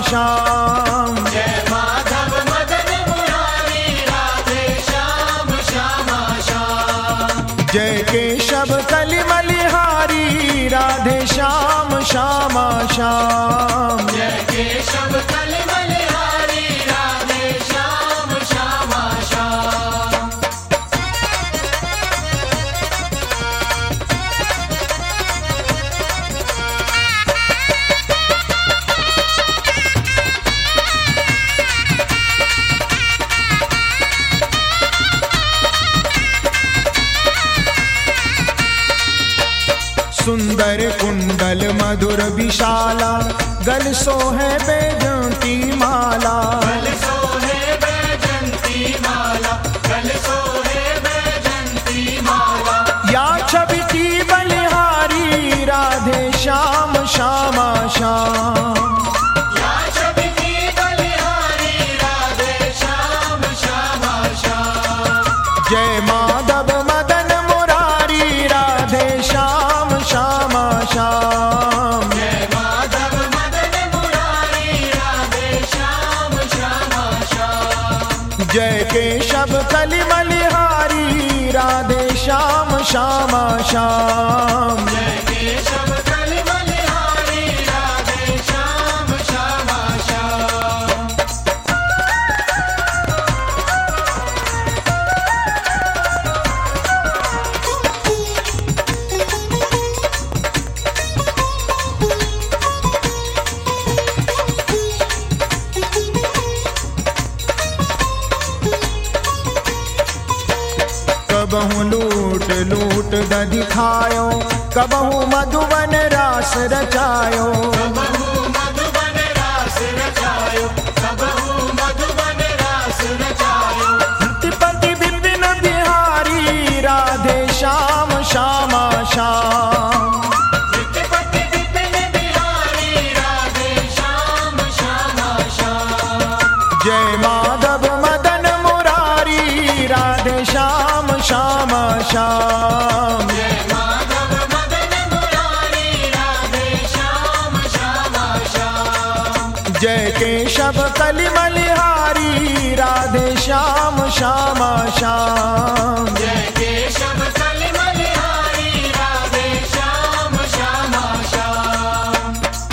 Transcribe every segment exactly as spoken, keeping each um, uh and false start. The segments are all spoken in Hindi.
श्याम। जय माधव मदन मुरारी राधे श्याम श्यामा श्याम। जय केशव कलिमलिहारी राधे श्याम श्यामा श्याम। जय केशव कलिमलिहारी राधे श्याम श्यामा श्याम। सुंदर कुंडल मधुर विशाला गल सोहे बैजंती माला। गल सोहे बैजंती माला, गल सोहे बैजंती माला। या छवि की बलिहारी राधे श्याम श्यामा श्याम। या छवि की बलिहारी राधे श्याम श्यामा श्याम। जय माधव मदन मुरारी राधे श्याम श्यामा श्याम। जय माधव मदन मुरारी राधे श्याम श्यामा श्याम। जय केशव कलिमलिहारी राधे श्याम श्यामा श्याम। जय केशव कलिमलिहारी राधे श्याम श्यामा श्याम। कबहू लूट लूट दधि खायो, कबहू मधुबन रास रचायो। कबहू मधुबन रास रचायो, कबहू मधुबन रास रचायो। प्रतिपति विपिन बिहारी राधे श्याम श्यामा श्याम। प्रतिपति विपिन बिहारी राधे श्याम श्यामा श्याम। जय माधव मदन मुरारी राधे श्याम श्यामा श्याम। जय माधव मदन मुरारी राधे श्याम श्यामा श्याम। जय केशव कलिमलिहारी राधे श्याम श्यामा श्याम। जय केशव कलिमलिहारी राधे श्याम श्यामा श्याम।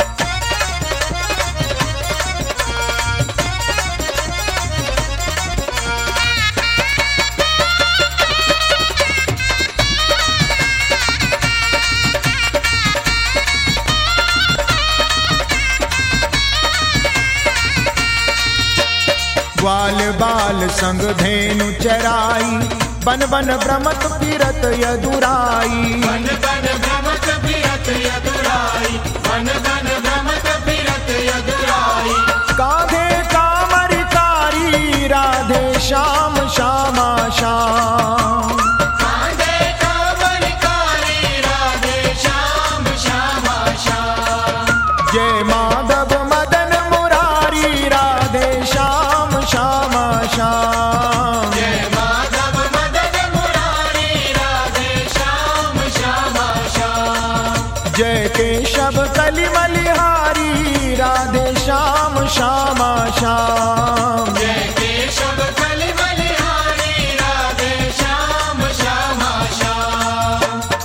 ग्वाल बाल संग धेनु चराई, बन बन भ्रमत फिरत यदुराई। बन बन भ्रमत फिरत यदुराई, बन बन भ्रमत फिरत यदुराई। कांधे कामरिकारी राधे श्याम श्यामा श्याम। कांधे कामरिकारी राधे श्याम श्यामा श्याम। जय माधव मदन मुरारी राधे श्याम श्यामा श्याम। जय माधव मदन मुरारी राधे श्याम श्यामा श्याम। जय केशव कलिमलिहारी राधे श्याम श्यामा श्याम। जय केशव कलिमलिहारी राधे श्याम श्यामा श्याम।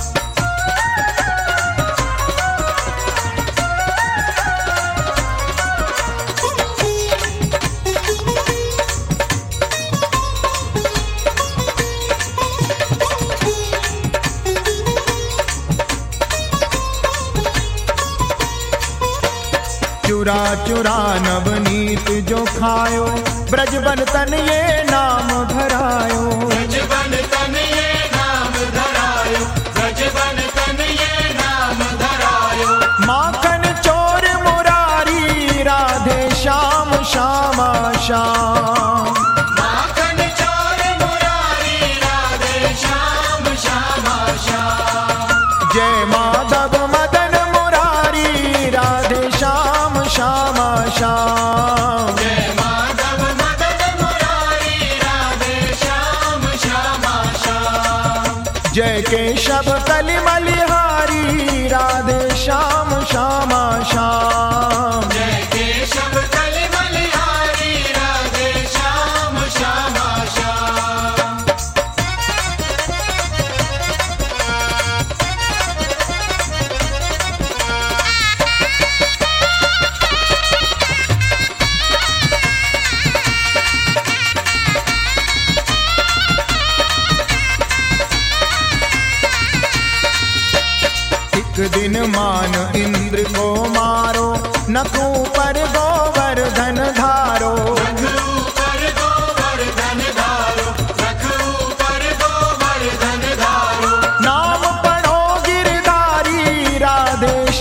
चुरा चुरा नवनीत जो खायो, ब्रजबन तन ये नाम धरायो। ब्रजबन तन ये नाम धरायो, ब्रजबन तन ये नाम धरायो। माखन चोर मुरारी राधे श्याम श्यामा श्याम। माखन चोर मुरारी राधे श्याम श्यामा श्याम। जय माधव मदन मुरारी राधे श्याम श्यामा श्याम। जय माधव मदन मुरारी राधे श्याम श्यामा श्याम। जय केशव कलिमलिहारी राधे श्याम श्यामा श्याम। जय केशव कलिमलिहारी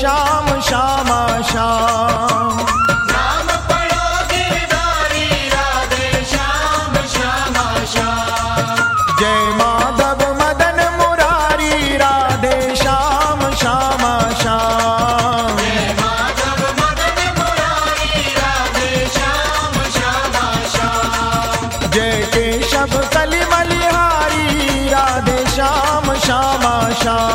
श्याम श्यामा श्याम। नाम पढ़ो गिरधारी राधे श्याम श्यामा श्याम। जय माधव मदन मुरारी राधे श्याम श्यामा श्याम। जय माधव मदन मुरारी राधे श्याम श्यामा श्याम। जय केशव कली बलिहारी राधे श्याम श्यामा श्याम।